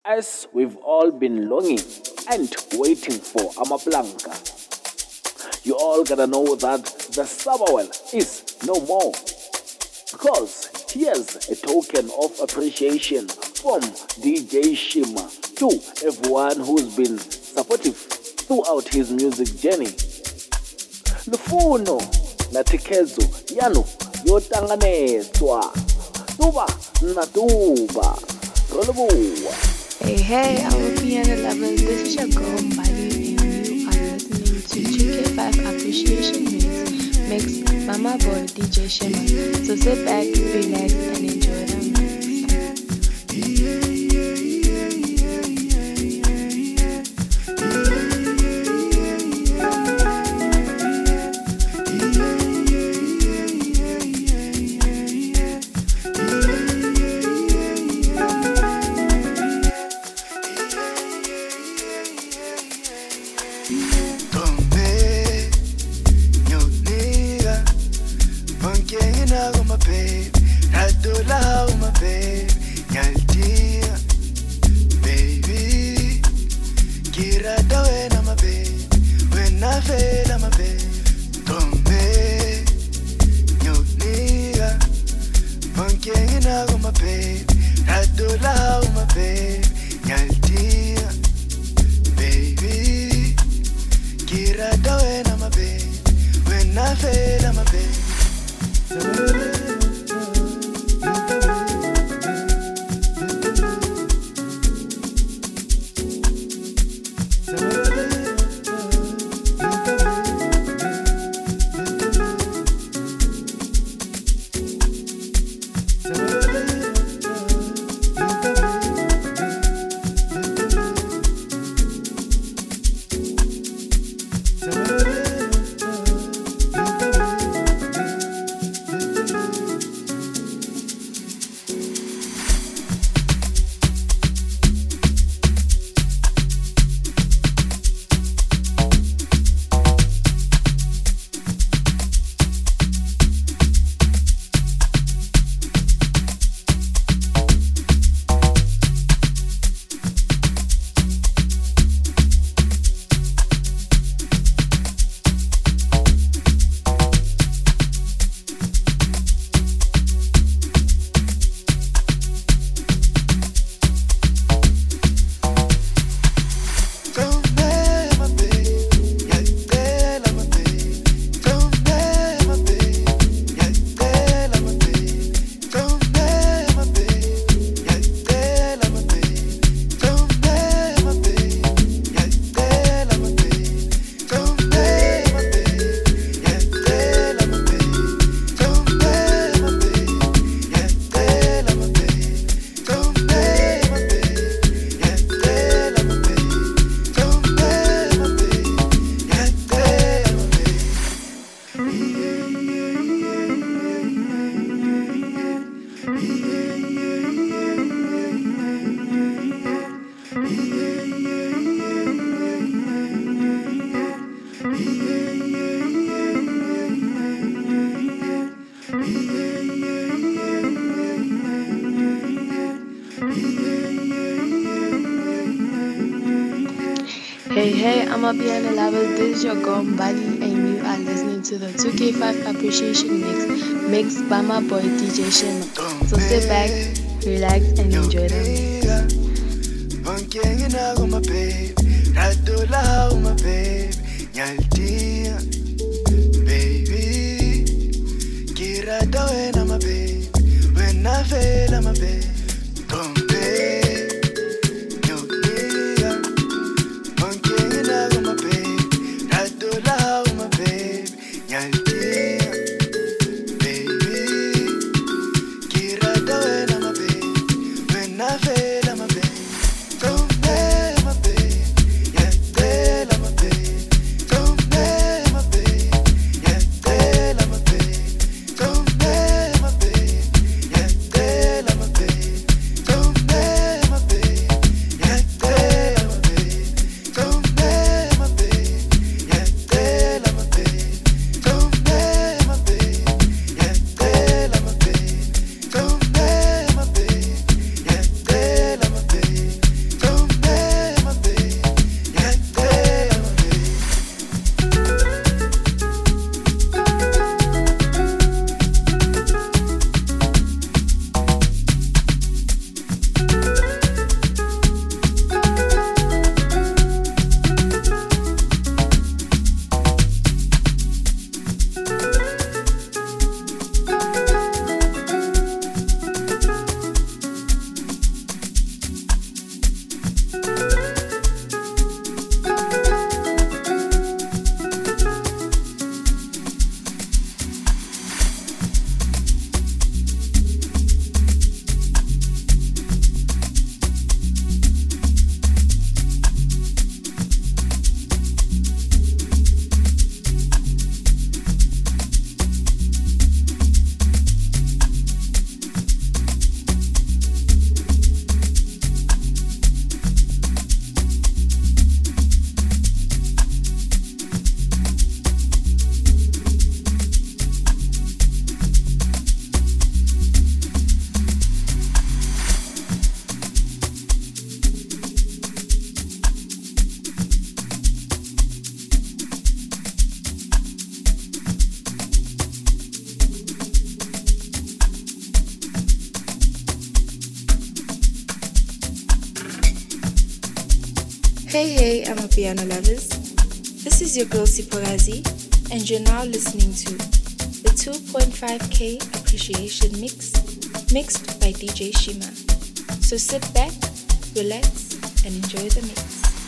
as we've all been longing and waiting for Amaplanka. You all gotta know that the Sabawell is no more. Because here's a token of appreciation from DJ Shima to everyone who's been supportive throughout his music journey. Lufuno na Tikezo yanu yotanganezwa tuba na tuba rolobuwa. Hey, our piano lovers, this is your girl Mbali and you are listening to 2K5 Appreciation Mix by my boy DJ Shema. So sit back, relax and enjoy the mix. Hey, I'm a piano lover. This is your girl Mbali, and you are listening to the 2K5 Appreciation mixed by my boy DJ Shema. So sit back, relax, and enjoy the Baby Hey, I'm a piano lovers. This is your girl Siporazi, and you're now listening to the 2.5K Appreciation Mix, mixed by DJ Shima. So sit back, relax, and enjoy the mix.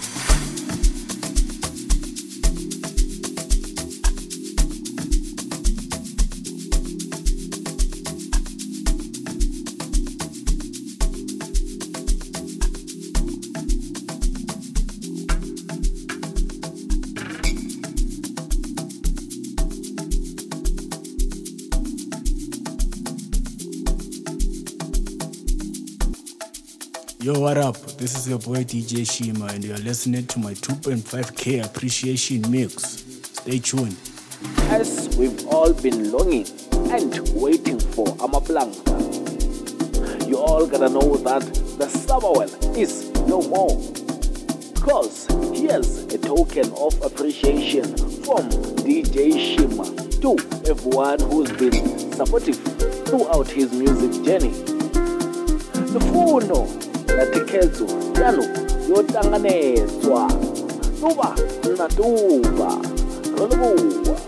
Yo, what up? This is your boy DJ Shima, and you're listening to my 2.5K Appreciation Mix. Stay tuned. As we've all been longing and waiting for Amaplanka, you all gotta know that the Sabawell is no more. Because here's a token of appreciation from DJ Shima to everyone who's been supportive throughout his music journey. Lufuno na tikezo yanu yotanganezwa tuba na tuba rolubuwa.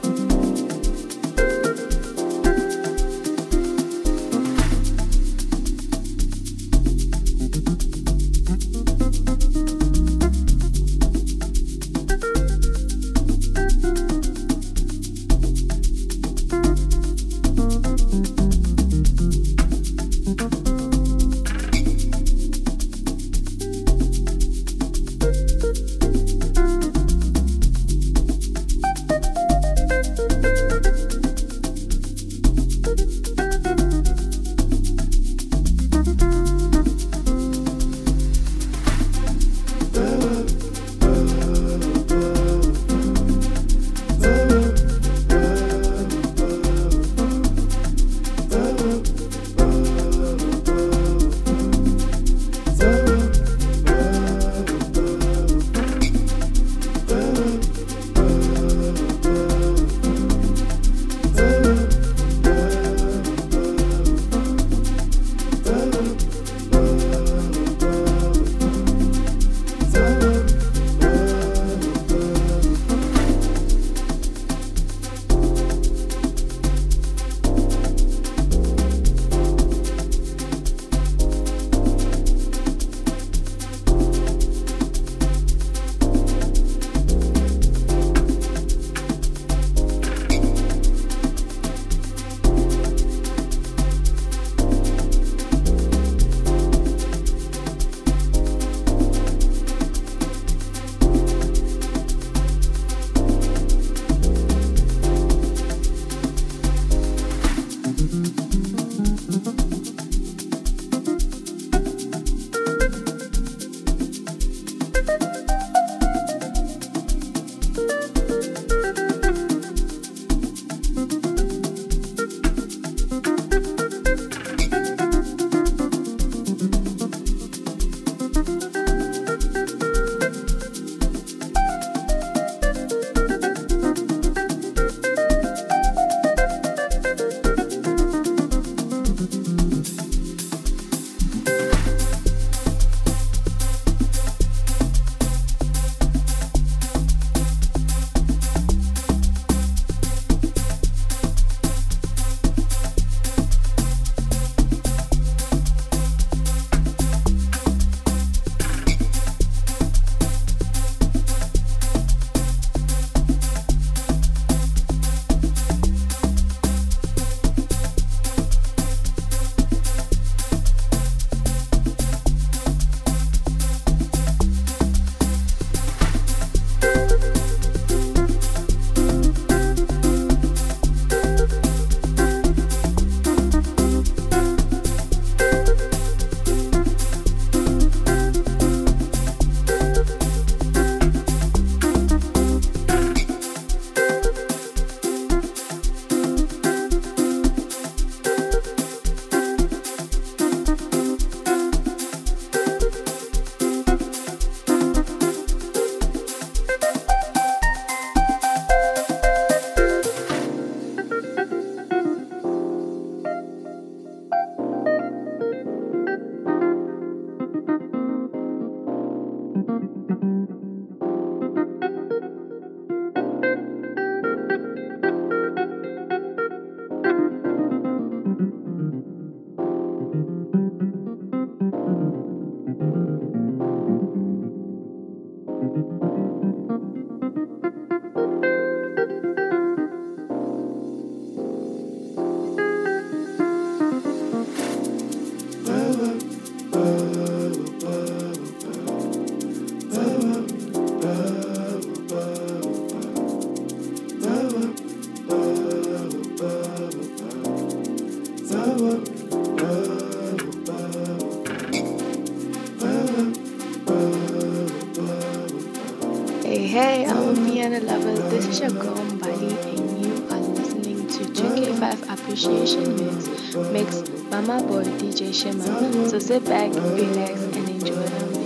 Hey, I'm a piano lover. This is your girl Mbali, and you are listening to 2K5 Appreciation mixed by my boy DJ Shema. So sit back, relax, and enjoy the mix.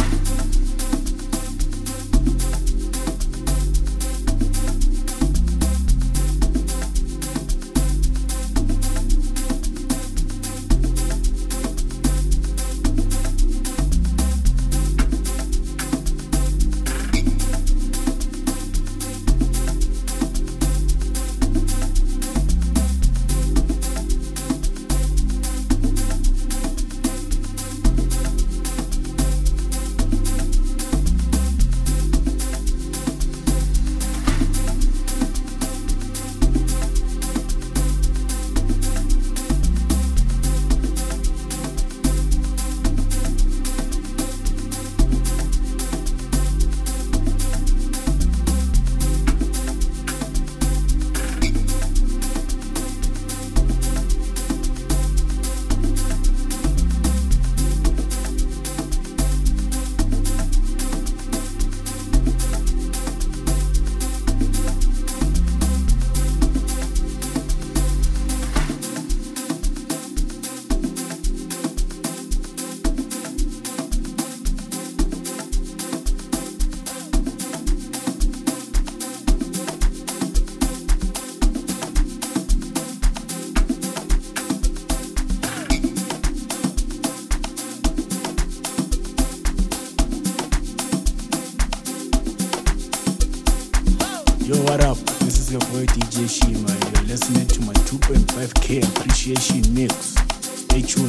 Yo, what up? This is your boy DJ Shima, and you're listening to my 2.5K appreciation mix. Stay tuned.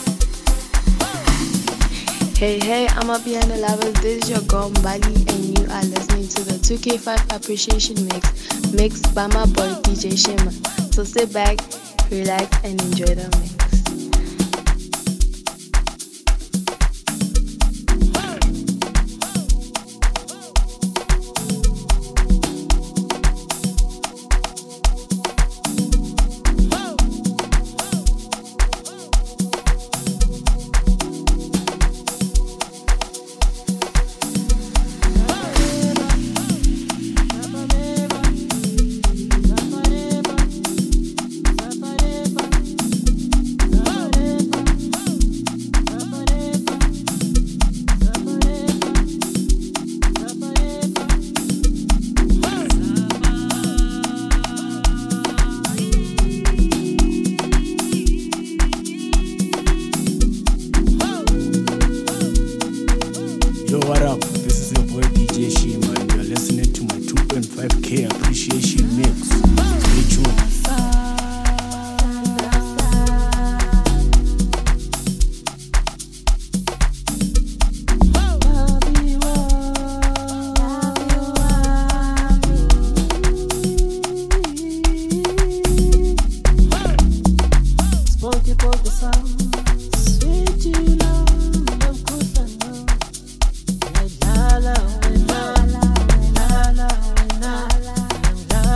Hey, I'm a piano lover. This is your girl Mbali, and you are listening to the 2K5 Appreciation mixed by my boy DJ Shema. So sit back, relax, and enjoy the mix. Yo, what up? This is your boy DJ Shima, and you're listening to my 2.5K appreciation mix. Stay tuned. La la la la la la la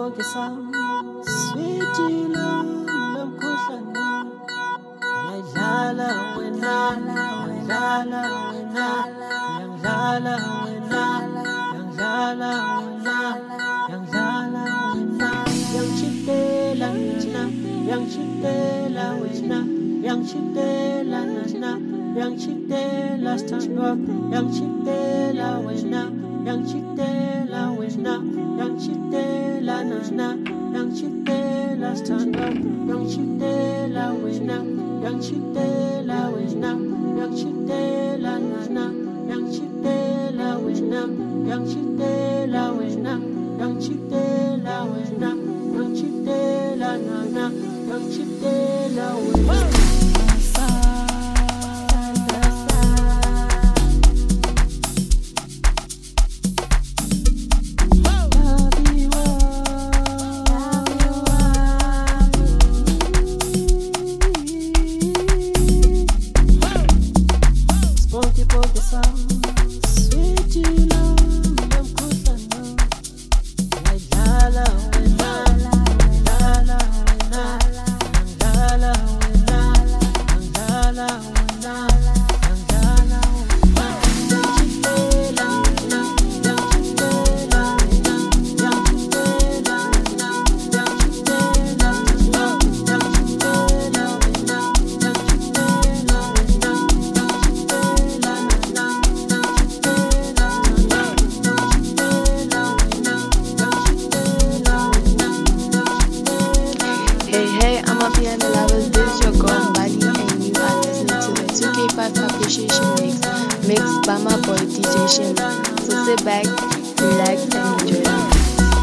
bonke sweet love lomkhuhlane yadlala wena yadlala wena yadlala wena yadlala wena yadlala wena yangchitela wena yangchitela wena yangchitela nana yangchitela standwa yangchitela wena yangchitela wena yangchitela nana yangchitela standwa yangchitela wena yangchitela wena yangchitela nana yangchitela wena yangchitela wena yangchitela wena yangchitela nana yangchitela wena Mixed by my boy DJ Shema. So sit back, relax, and enjoy the mix.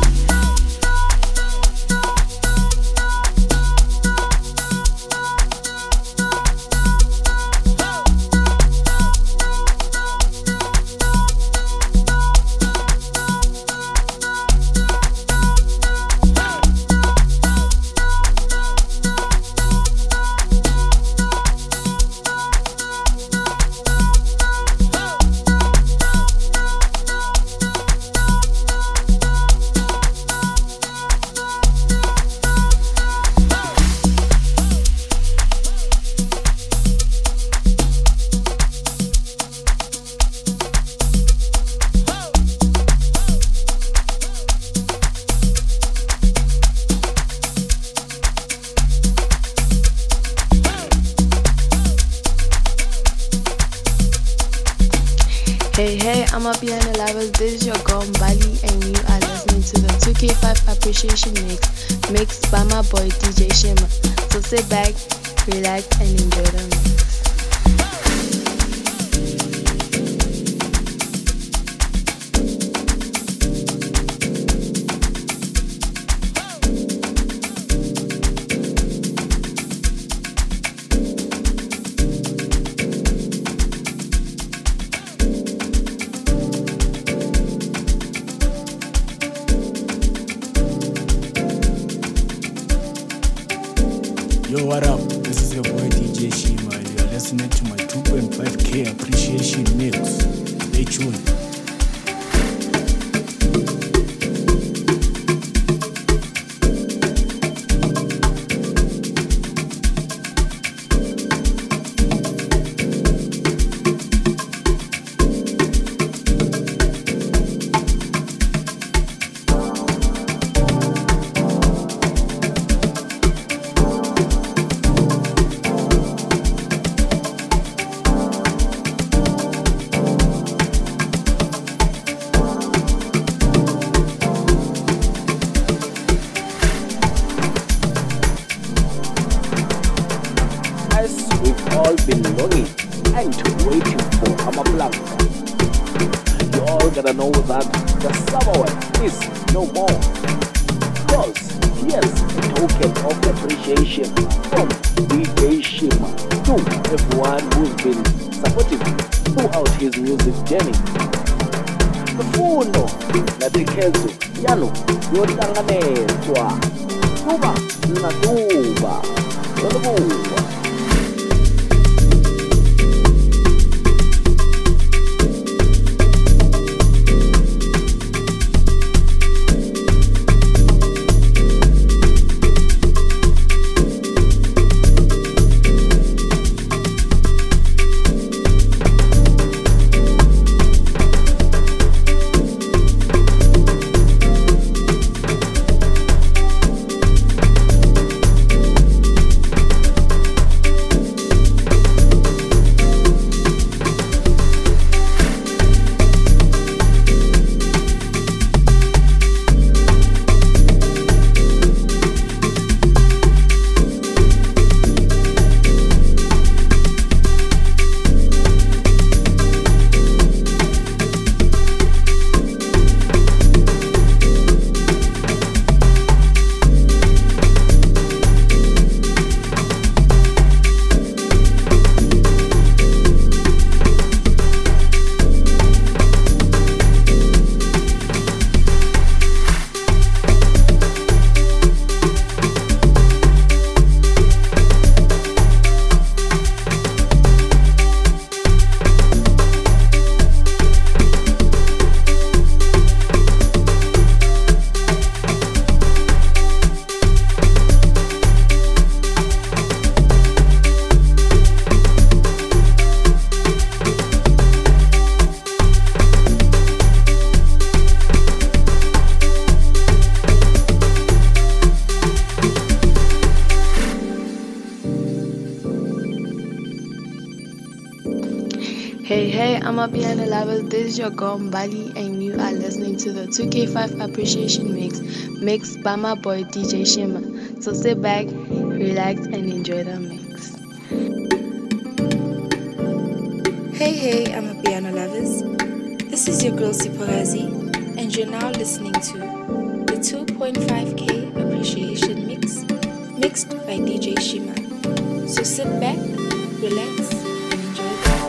Hey, I'm up here in the levels. This is your girl Mbali, and you are listening to the 2K5 Appreciation Mix, mixed by my boy DJ Shema. So sit back, relax, and enjoy the mix. Yo, what up? This is your boy DJ Shima, and you're listening to my 2.5K Appreciation Mix. Stay tuned. All been longing and waiting for Amablanca. You all gotta know that the summer one is no more. Because here's a token of appreciation from DJ Shima to everyone who's been supportive throughout his music journey. Mfuno natekezo yalo yotanganezwa tuba na tuba yolubuwa. Hey, I'm up behind the levels. This is your girl Mbali, and you are listening to the 2K5 Appreciation Mix, mixed by my boy DJ Shima. So sit back, relax, and enjoy the mix. Hey, I'm a piano lovers. This is your girl Siporazi, and you're now listening to the 2.5K Appreciation Mix, mixed by DJ Shima. So sit back, relax, and enjoy the mix.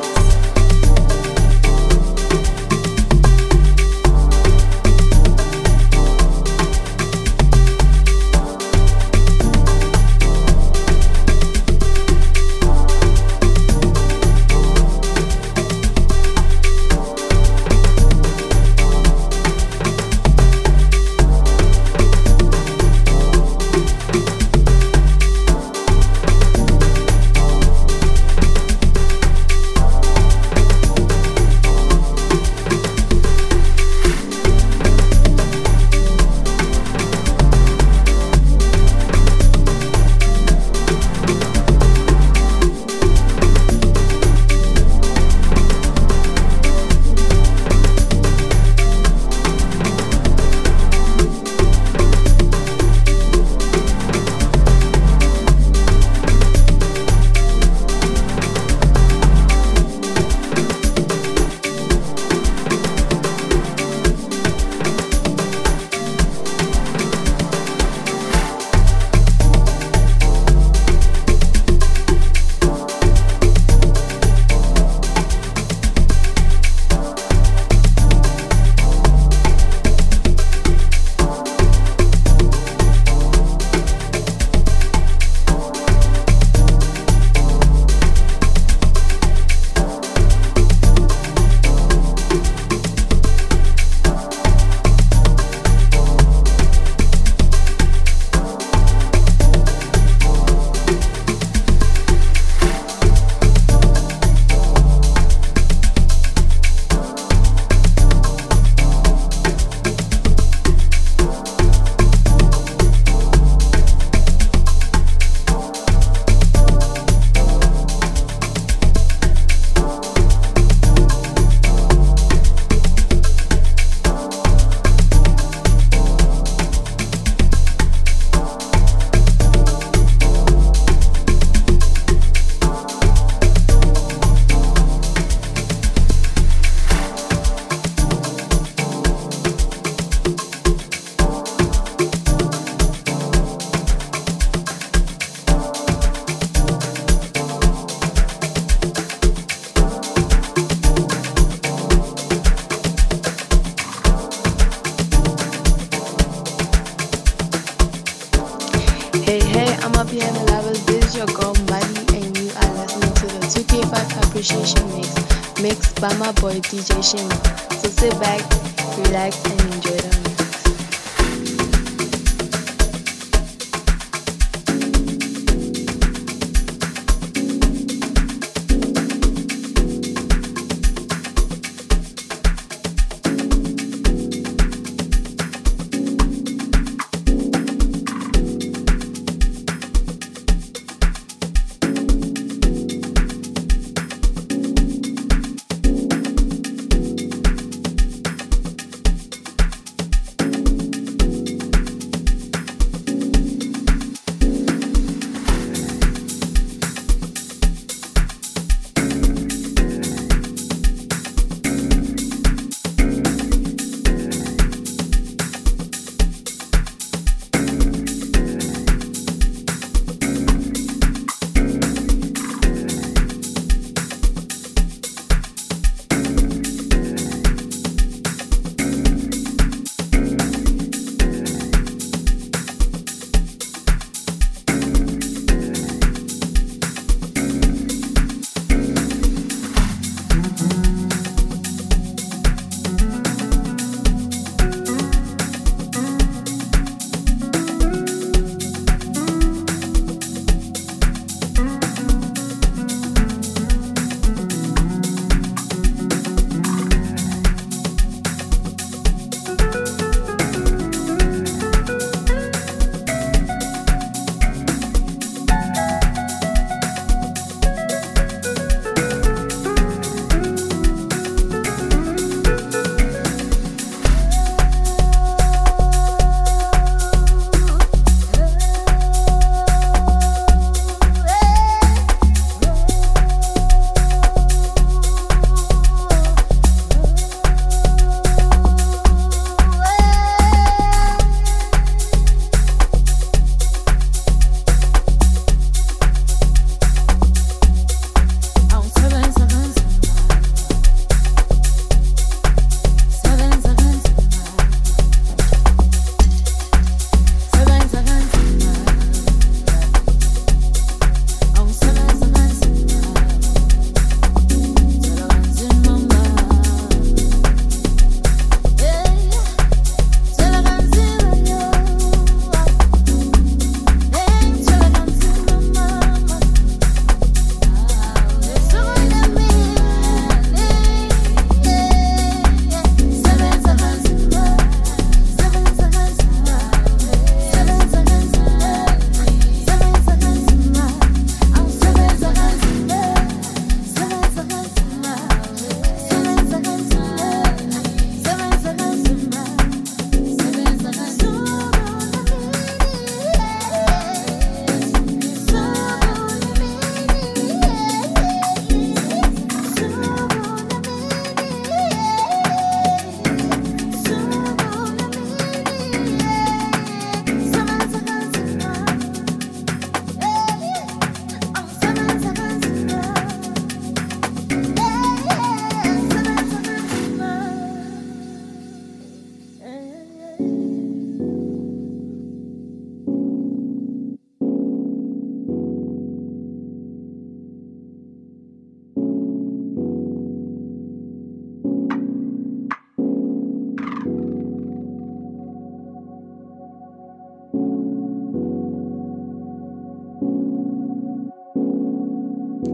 Mixed by my boy DJ Shima. So sit back, relax, and enjoy the mix.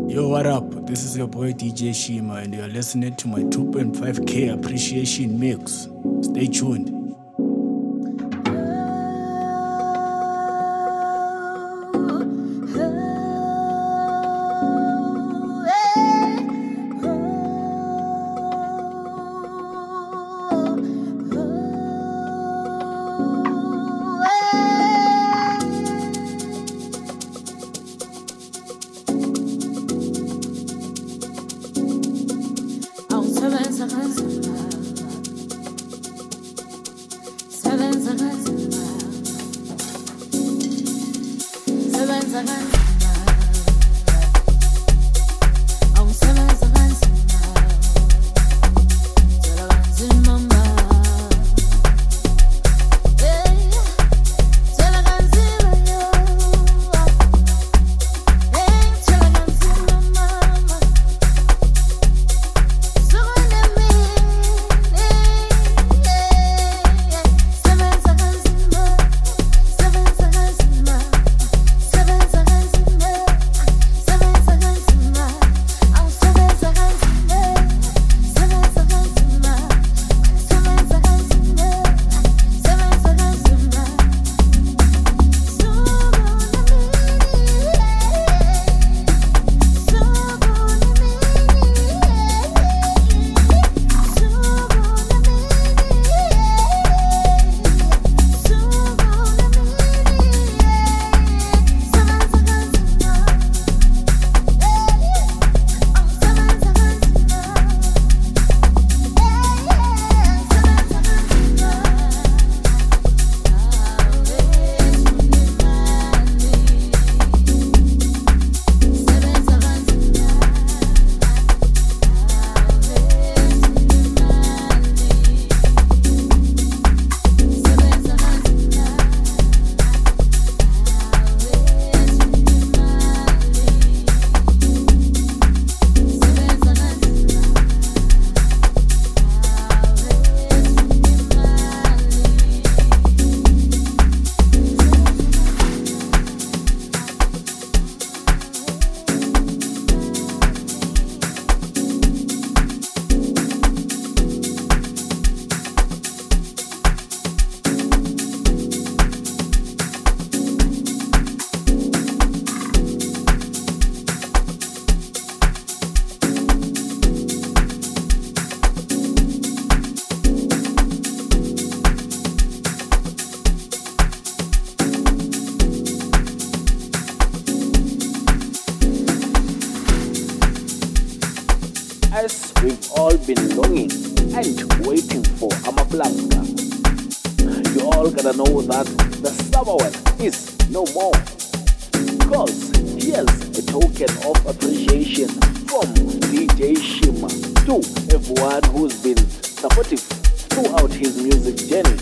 Yo, what up? This is your boy DJ Shima, and you're listening to my 2.5K appreciation mix. Stay tuned. As we've all been longing and waiting for Amablanca, you all gotta know that the Sabawan is no more. Because here's a token of appreciation from DJ Shima to everyone who's been supportive throughout his music journey.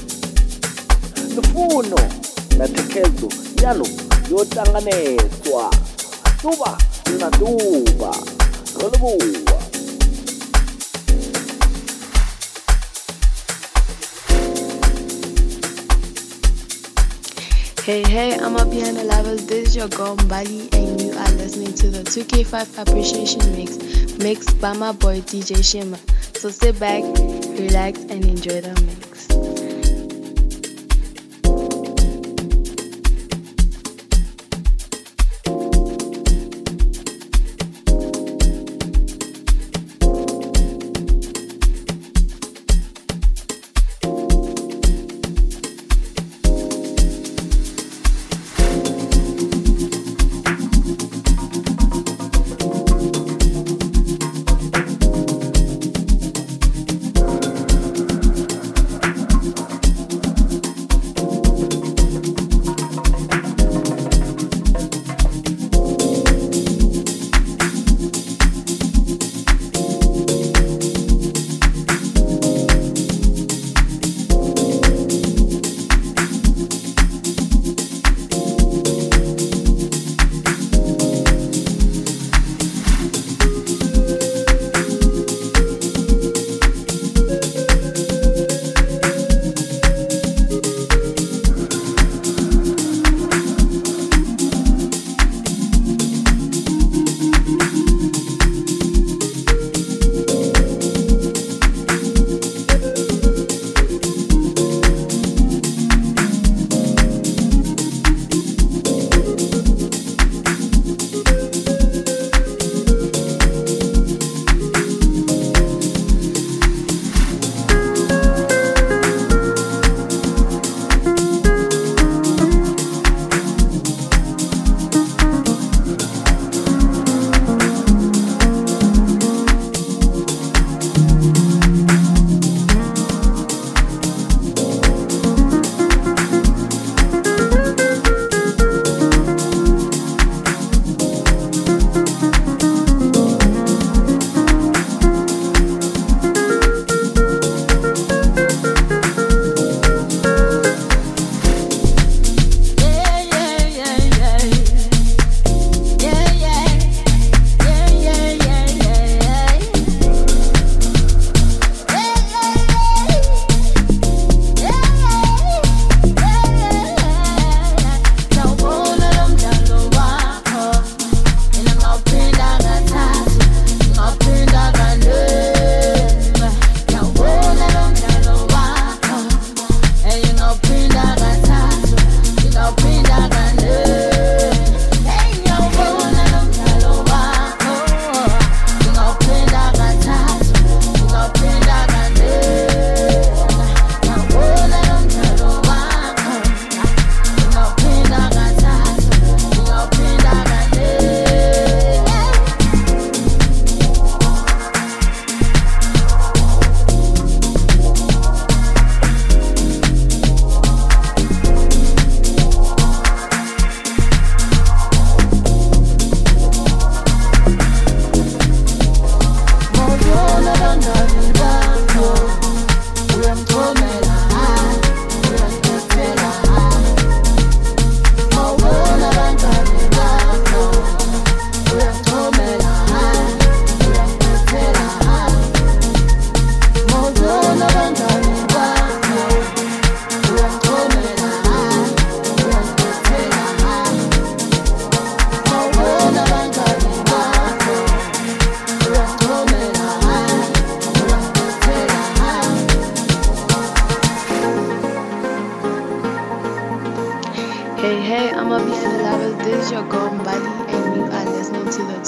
Lufuno na tekezo yano yotanganeswa tuba na tuba rolubuwa. Hey, I'm Piano Lovers. This is your girl Mbali, and you are listening to the 2K5 Appreciation Mix, mixed by my boy DJ Shima. So sit back, relax, and enjoy the mix.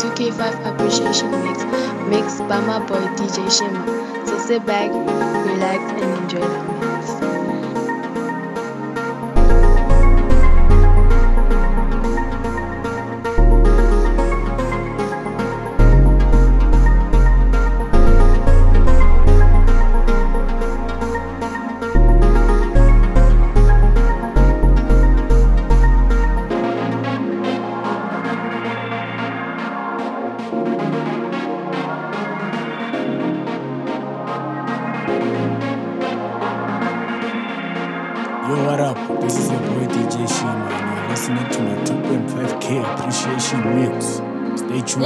2K5 appreciation mix mixed by my boy DJ Shima. So sit back, relax, and enjoy the mix. Yo, what up? This is your boy DJ Shima, and you're listening to my 2.5K appreciation mix. Stay tuned.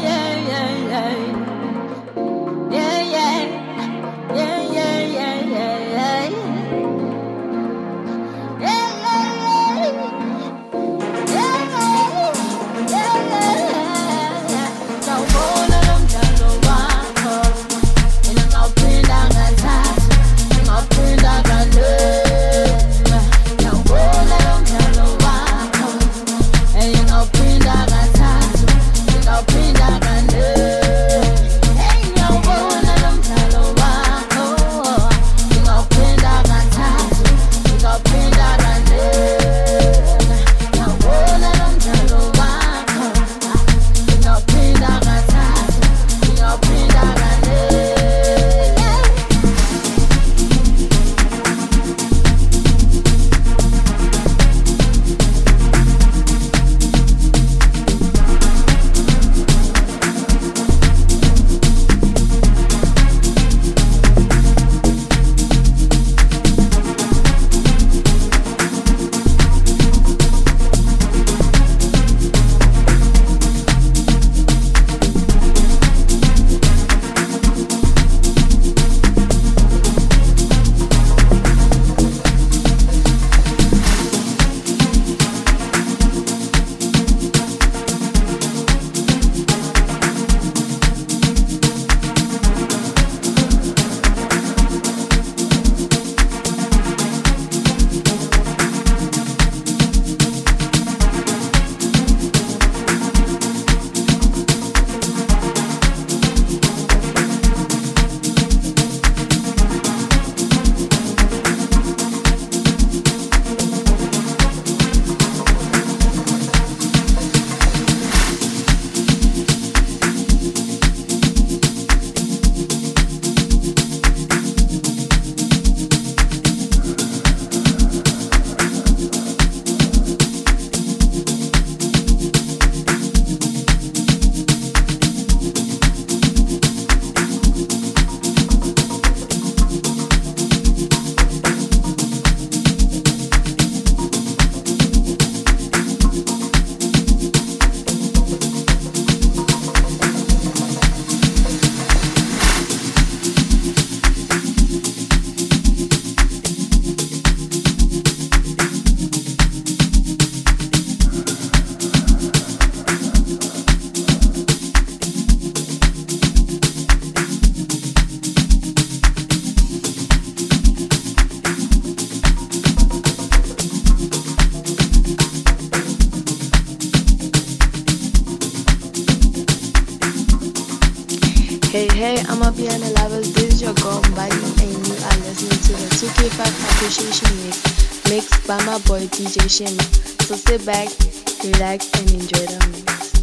Hey, I'm a piano lovers. This is your girl Mbali, and you are listening to the 2K5 appreciation mix mixed by my boy DJ Shima. So sit back, relax, and enjoy the mix.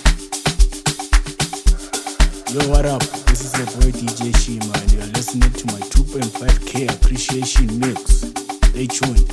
Yo, what up? This is your boy DJ Shima, and you're listening to my 2.5K appreciation mix. Stay tuned.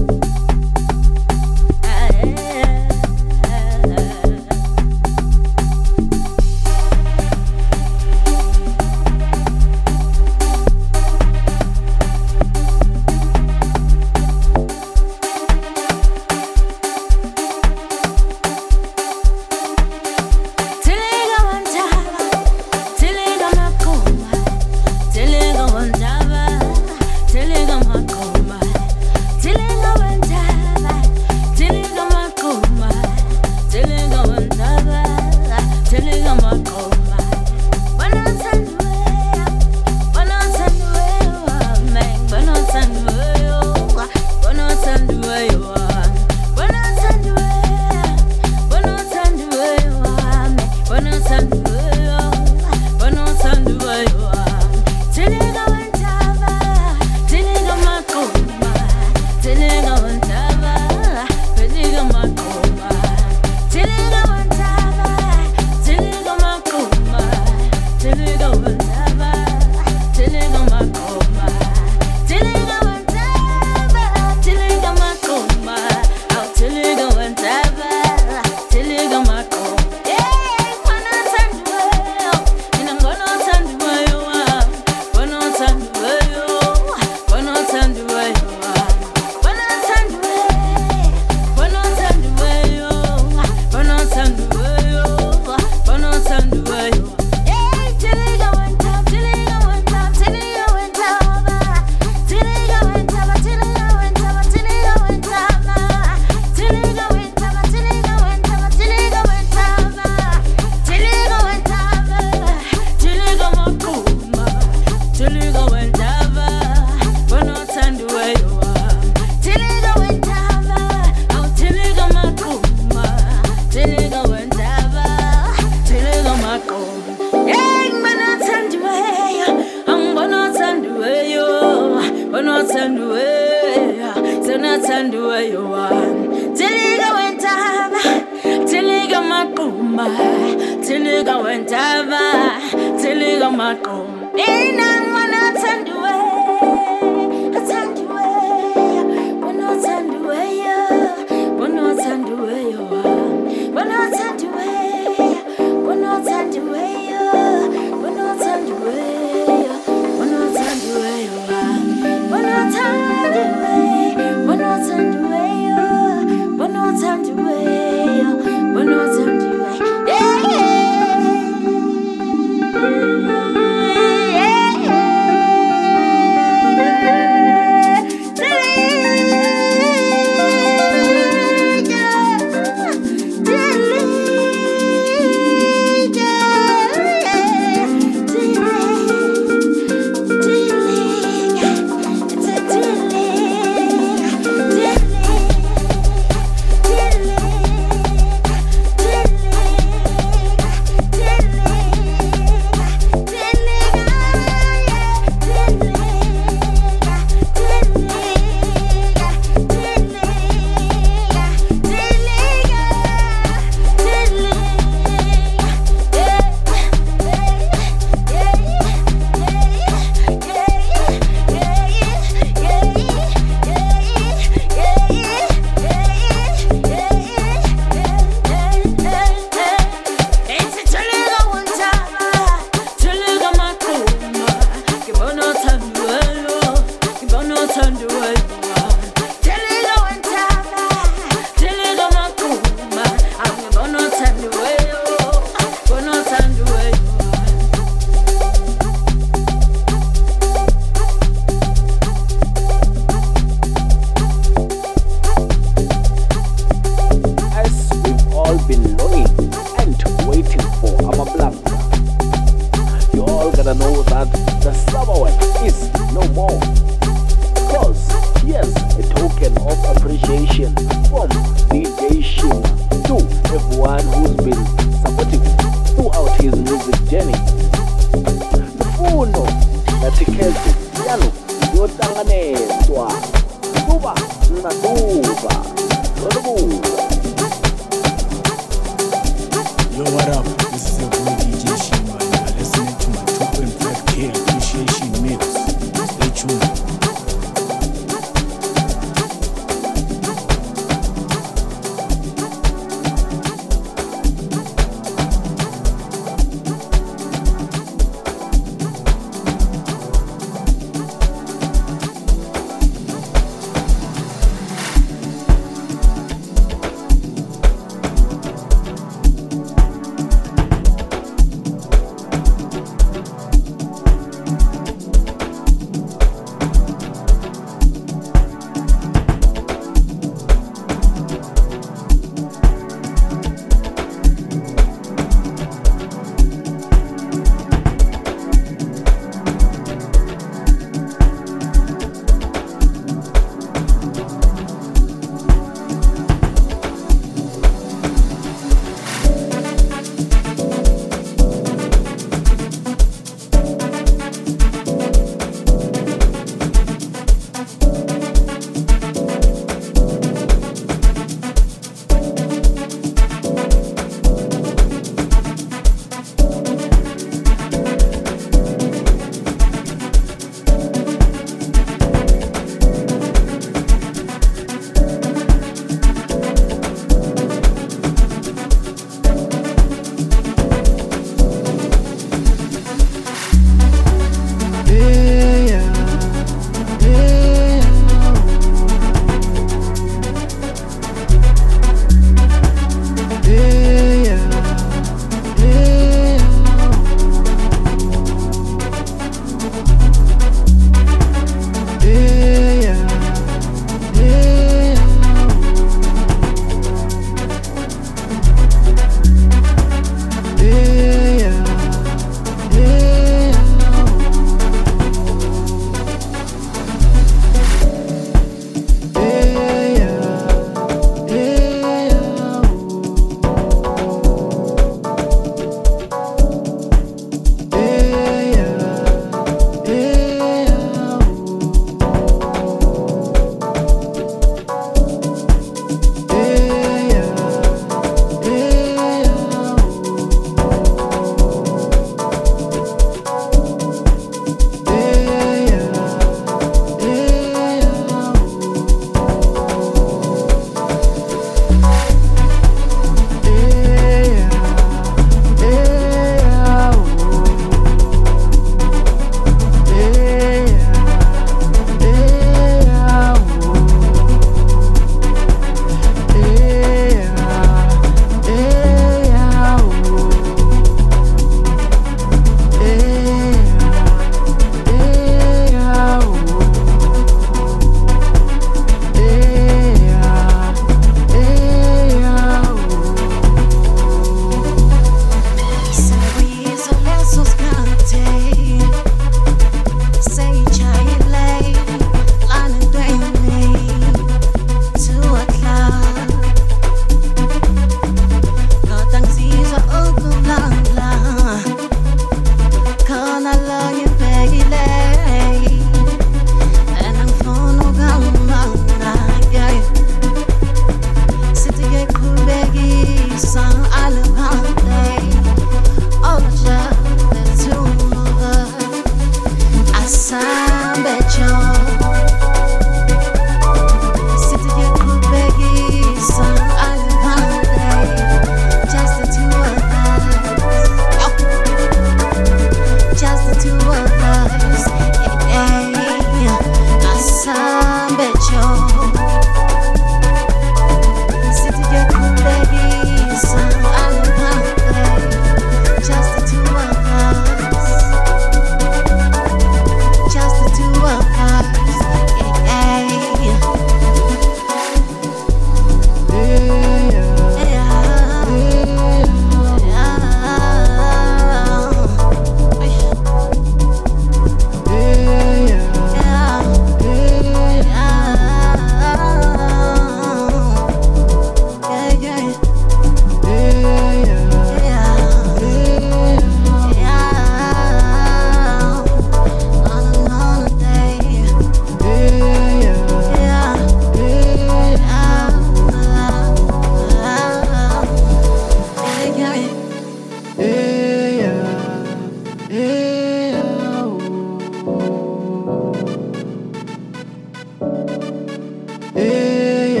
Hey,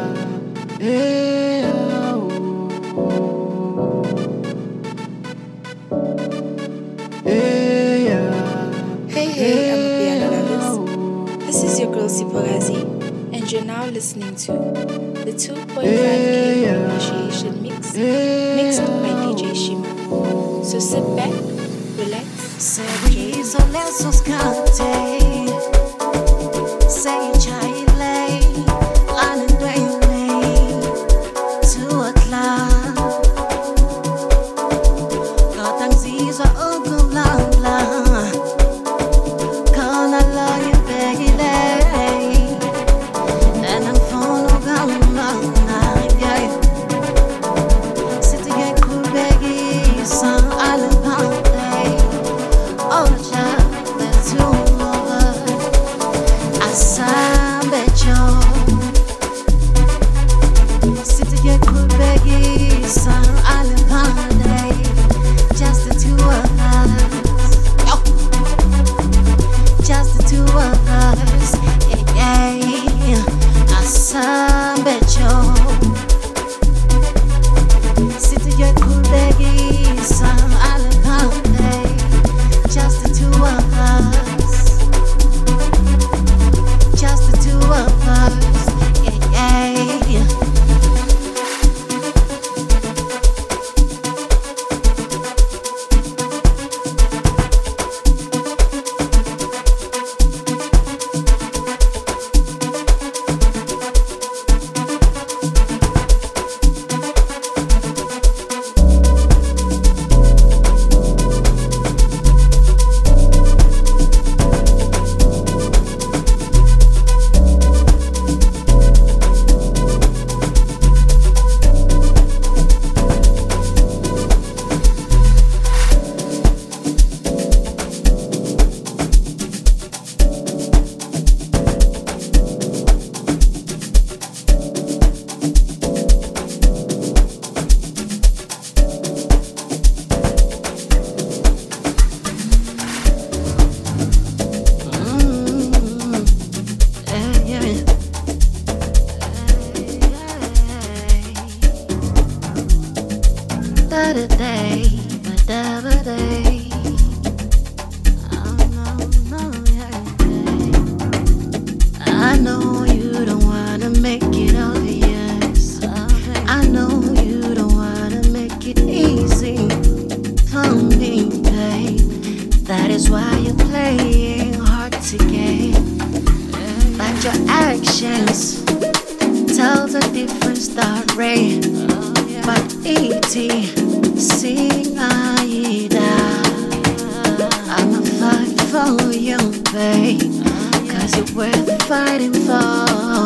hey, Hey, I'm Piano Lovers. This is your girl Siporazi, and you're now listening to the 2.5K appreciation mix mixed by DJ Shima. So sit back, relax, Sorriso lenços cantei, sem chaile, lá no doime, tua clã, kotang zizo ogulala, kona loye begile, enang fono gamana, siti ge kubegi san alapante. Oh, child, let's do over. I sabe yo. Sit to get good, beggy, son, I'll invade. Just the two of us. Yo. Just the two of us. Yeah, yeah. I sabe yo. Sit to get good, beggy, son, I'll invade. Just the two of us. Just the two of us. Yeah, yeah. I know you don't wanna make it obvious. I know you don't wanna make it easy for me, babe. That is why you're playing hard to get. But your actions tell a different story. But E.T. sing Aida. I'ma fight for you, babe. Cause you're worth fighting for.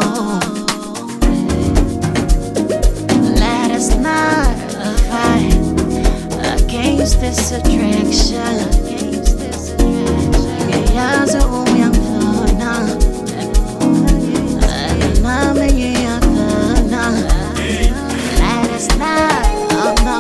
Let us not fight against this attraction. Yeah, so I'm for now. Let us not, oh no,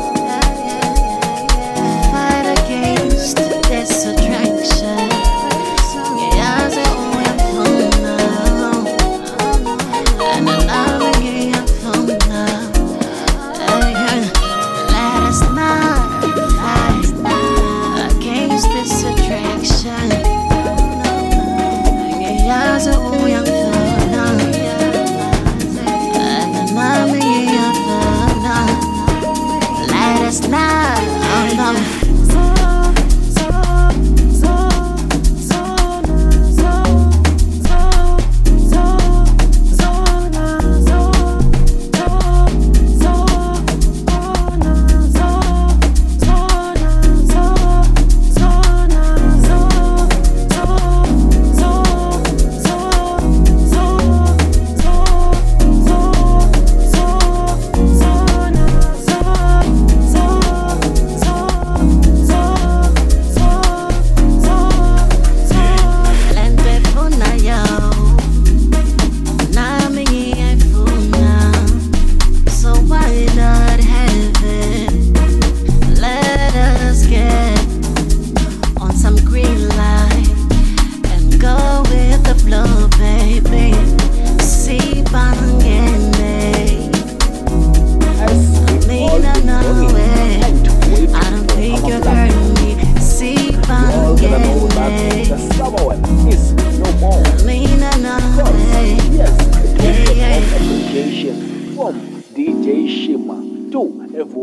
fight against this attraction. Yeah, so I'm for now. And I'm for now. Let us not fight against this attraction.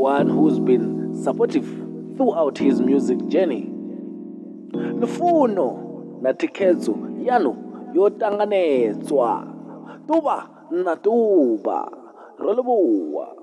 one who's been supportive throughout his music journey. Lufuno na tikedzo yanu yotanganedzwa tuba na tuba. Roleboa.